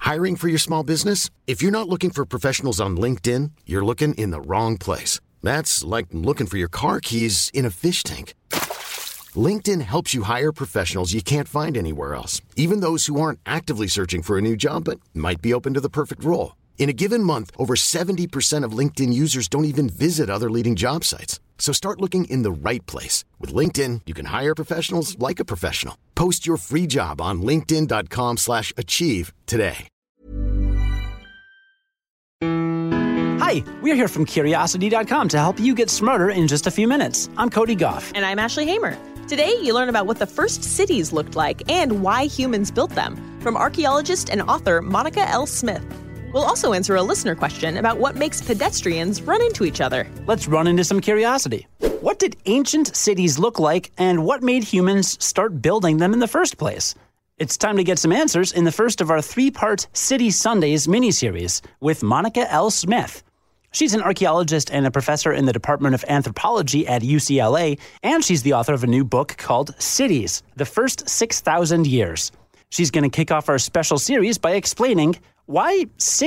Hiring for your small business? If you're not looking for professionals on LinkedIn, you're looking in the wrong place. That's like looking for your car keys in a fish tank. LinkedIn helps you hire professionals you can't find anywhere else, even those who aren't actively searching for a new job but might be open to the perfect role. In a given month, over 70% of LinkedIn users don't even visit other leading job sites. So start looking in the right place. With LinkedIn, you can hire professionals like a professional. Post your free job on linkedin.com/achieve today. Hi, we're here from Curiosity.com to help you get smarter in just a few minutes. I'm Cody Goff. And I'm Ashley Hamer. Today, you learn about what the first cities looked like and why humans built them from archaeologist and author Monica L. Smith. We'll also answer a listener question about what makes pedestrians run into each other. Let's run into some curiosity. What did ancient cities look like, and what made humans start building them in the first place? It's time to get some answers in the first of our 3-part City Sundays miniseries with Monica L. Smith. She's an archaeologist and a professor in the Department of Anthropology at UCLA, and she's the author of a new book called Cities, The First 6,000 Years. She's going to kick off our special series by explaining why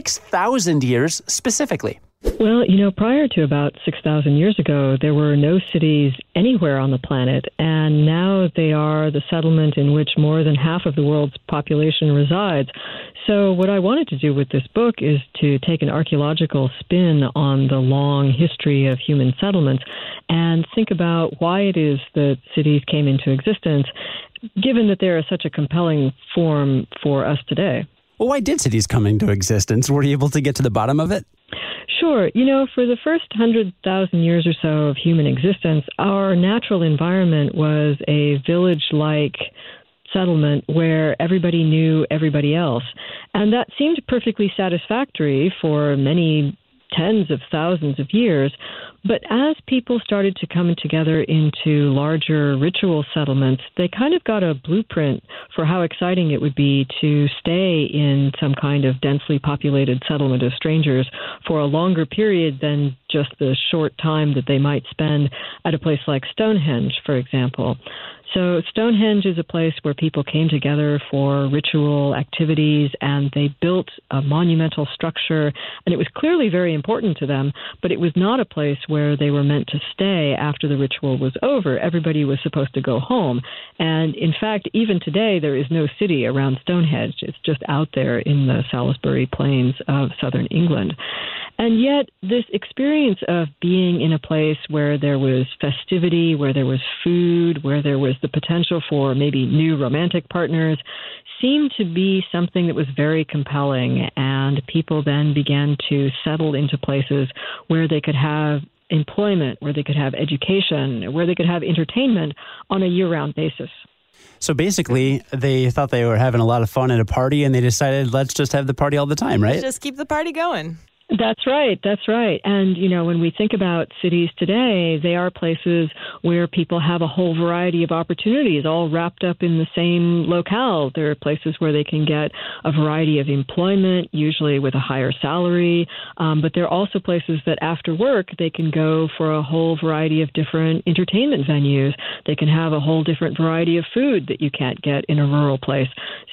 6,000 years specifically. Well, prior to about 6,000 years ago, there were no cities anywhere on the planet, and now they are the settlement in which more than half of the world's population resides. So what I wanted to do with this book is to take an archaeological spin on the long history of human settlements and think about why it is that cities came into existence, given that they are such a compelling form for us today. Well, why did cities come into existence? Were you able to get to the bottom of it? Sure. For the first 100,000 years or so of human existence, our natural environment was a village-like settlement where everybody knew everybody else. And that seemed perfectly satisfactory for many tens of thousands of years. But as people started to come together into larger ritual settlements, they kind of got a blueprint for how exciting it would be to stay in some kind of densely populated settlement of strangers for a longer period than just the short time that they might spend at a place like Stonehenge, for example. So Stonehenge is a place where people came together for ritual activities, and they built a monumental structure, and it was clearly very important to them, but it was not a place where they were meant to stay after the ritual was over. Everybody was supposed to go home. And in fact, even today, there is no city around Stonehenge. It's just out there in the Salisbury Plains of southern England. And yet, this experience of being in a place where there was festivity, where there was food, where there was the potential for maybe new romantic partners, seemed to be something that was very compelling. And people then began to settle into places where they could have employment, where they could have education, where they could have entertainment on a year-round basis. So basically, they thought they were having a lot of fun at a party, and they decided, let's just have the party all the time, right? Just keep the party going. That's right. That's right. And, when we think about cities today, they are places where people have a whole variety of opportunities all wrapped up in the same locale. There are places where they can get a variety of employment, usually with a higher salary. But there are also places that after work, they can go for a whole variety of different entertainment venues. They can have a whole different variety of food that you can't get in a rural place.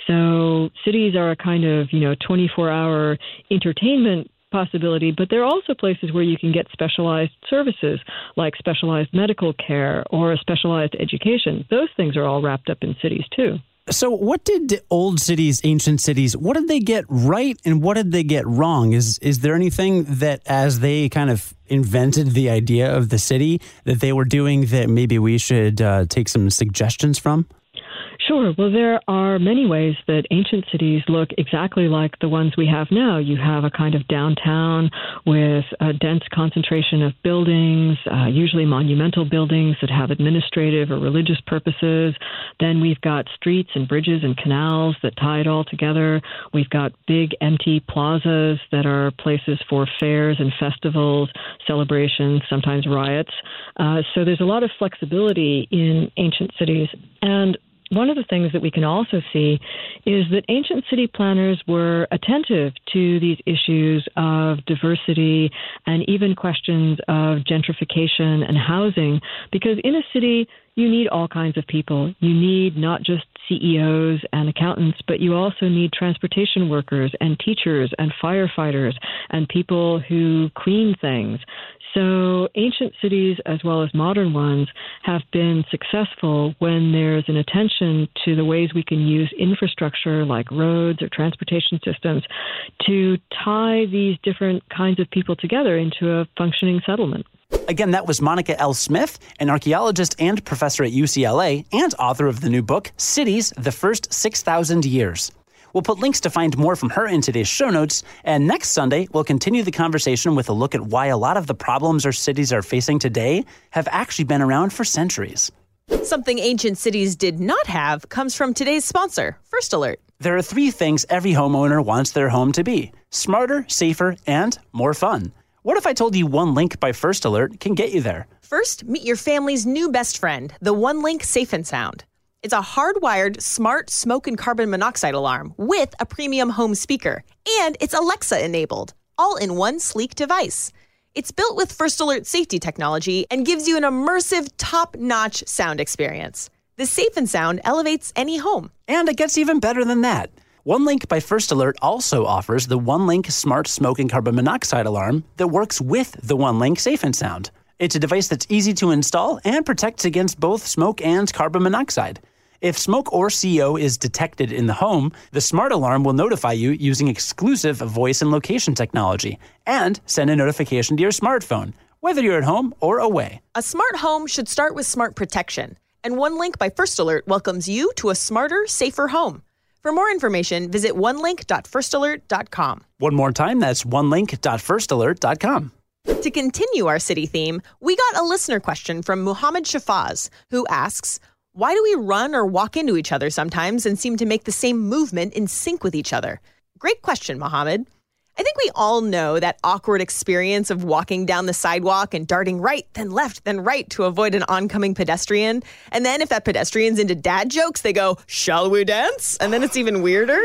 So cities are a kind of, 24-hour entertainment possibility, but there are also places where you can get specialized services like specialized medical care or a specialized education. Those things are all wrapped up in cities too. So what did old cities, ancient cities, what did they get right and what did they get wrong? Is there anything that as they kind of invented the idea of the city that they were doing that maybe we should take some suggestions from? Sure. Well, there are many ways that ancient cities look exactly like the ones we have now. You have a kind of downtown with a dense concentration of buildings, usually monumental buildings that have administrative or religious purposes. Then we've got streets and bridges and canals that tie it all together. We've got big empty plazas that are places for fairs and festivals, celebrations, sometimes riots. So there's a lot of flexibility in ancient cities. And one of the things that we can also see is that ancient city planners were attentive to these issues of diversity and even questions of gentrification and housing, because in a city, you need all kinds of people. You need not just CEOs and accountants, but you also need transportation workers and teachers and firefighters and people who clean things. So ancient cities, as well as modern ones, have been successful when there's an attention to the ways we can use infrastructure like roads or transportation systems to tie these different kinds of people together into a functioning settlement. Again, that was Monica L. Smith, an archaeologist and professor at UCLA and author of the new book, Cities, the First 6,000 Years. We'll put links to find more from her in today's show notes, and next Sunday, we'll continue the conversation with a look at why a lot of the problems our cities are facing today have actually been around for centuries. Something ancient cities did not have comes from today's sponsor, First Alert. There are 3 things every homeowner wants their home to be: smarter, safer, and more fun. What if I told you OneLink by First Alert can get you there? First, meet your family's new best friend, the OneLink Safe and Sound. It's a hardwired, smart smoke and carbon monoxide alarm with a premium home speaker, and it's Alexa-enabled, all in one sleek device. It's built with First Alert safety technology and gives you an immersive, top-notch sound experience. The Safe and Sound elevates any home. And it gets even better than that. OneLink by First Alert also offers the OneLink Smart Smoke and Carbon Monoxide Alarm that works with the OneLink Safe and Sound. It's a device that's easy to install and protects against both smoke and carbon monoxide. If smoke or CO is detected in the home, the smart alarm will notify you using exclusive voice and location technology and send a notification to your smartphone, whether you're at home or away. A smart home should start with smart protection, and OneLink by First Alert welcomes you to a smarter, safer home. For more information, visit onelink.firstalert.com. One more time, that's onelink.firstalert.com. To continue our city theme, we got a listener question from Muhammad Shafaz, who asks, why do we run or walk into each other sometimes and seem to make the same movement in sync with each other? Great question, Muhammad. I think we all know that awkward experience of walking down the sidewalk and darting right, then left, then right to avoid an oncoming pedestrian. And then if that pedestrian's into dad jokes, they go, shall we dance? And then it's even weirder.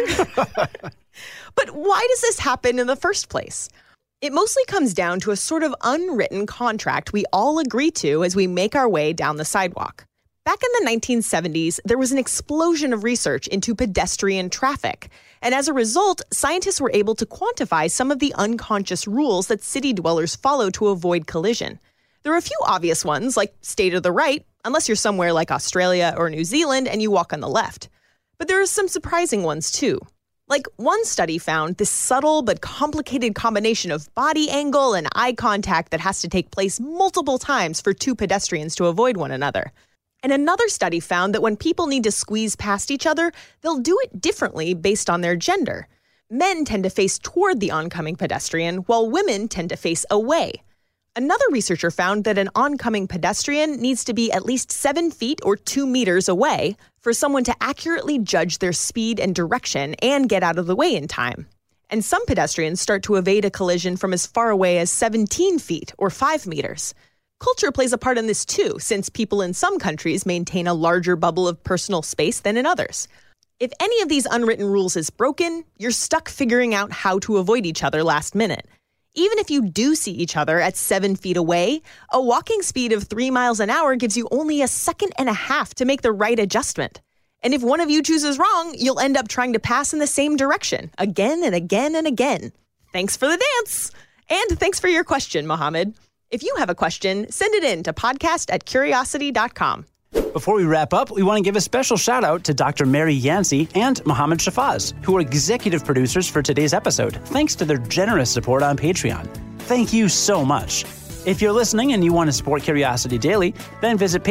But why does this happen in the first place? It mostly comes down to a sort of unwritten contract we all agree to as we make our way down the sidewalk. Back in the 1970s, there was an explosion of research into pedestrian traffic. And as a result, scientists were able to quantify some of the unconscious rules that city dwellers follow to avoid collision. There are a few obvious ones, like stay to the right, unless you're somewhere like Australia or New Zealand and you walk on the left. But there are some surprising ones too. Like one study found this subtle but complicated combination of body angle and eye contact that has to take place multiple times for 2 pedestrians to avoid one another. And another study found that when people need to squeeze past each other, they'll do it differently based on their gender. Men tend to face toward the oncoming pedestrian, while women tend to face away. Another researcher found that an oncoming pedestrian needs to be at least 7 feet or 2 meters away for someone to accurately judge their speed and direction and get out of the way in time. And some pedestrians start to evade a collision from as far away as 17 feet or 5 meters. Culture plays a part in this too, since people in some countries maintain a larger bubble of personal space than in others. If any of these unwritten rules is broken, you're stuck figuring out how to avoid each other last minute. Even if you do see each other at 7 feet away, a walking speed of 3 miles an hour gives you only a second and a half to make the right adjustment. And if one of you chooses wrong, you'll end up trying to pass in the same direction, again and again and again. Thanks for the dance! And thanks for your question, Mohammed. If you have a question, send it in to podcast@curiosity.com. Before we wrap up, we want to give a special shout out to Dr. Mary Yancey and Muhammad Shafaz, who are executive producers for today's episode, thanks to their generous support on Patreon. Thank you so much. If you're listening and you want to support Curiosity Daily, then visit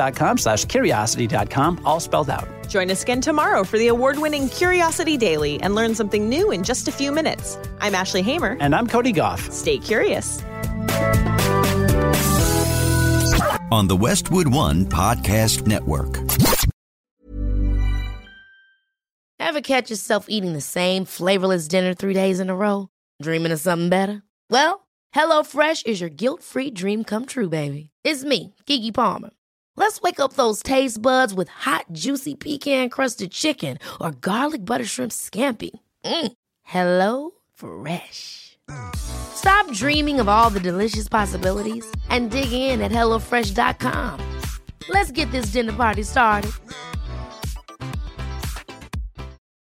patreon.com/curiosity.com, all spelled out. Join us again tomorrow for the award-winning Curiosity Daily and learn something new in just a few minutes. I'm Ashley Hamer. And I'm Cody Goff. Stay curious. On the Westwood One Podcast Network. Ever catch yourself eating the same flavorless dinner 3 days in a row? Dreaming of something better? Well, HelloFresh is your guilt-free dream come true, baby. It's me, Keke Palmer. Let's wake up those taste buds with hot, juicy pecan-crusted chicken or garlic butter shrimp scampi. Hello Fresh. Stop dreaming of all the delicious possibilities and dig in at HelloFresh.com. Let's get this dinner party started.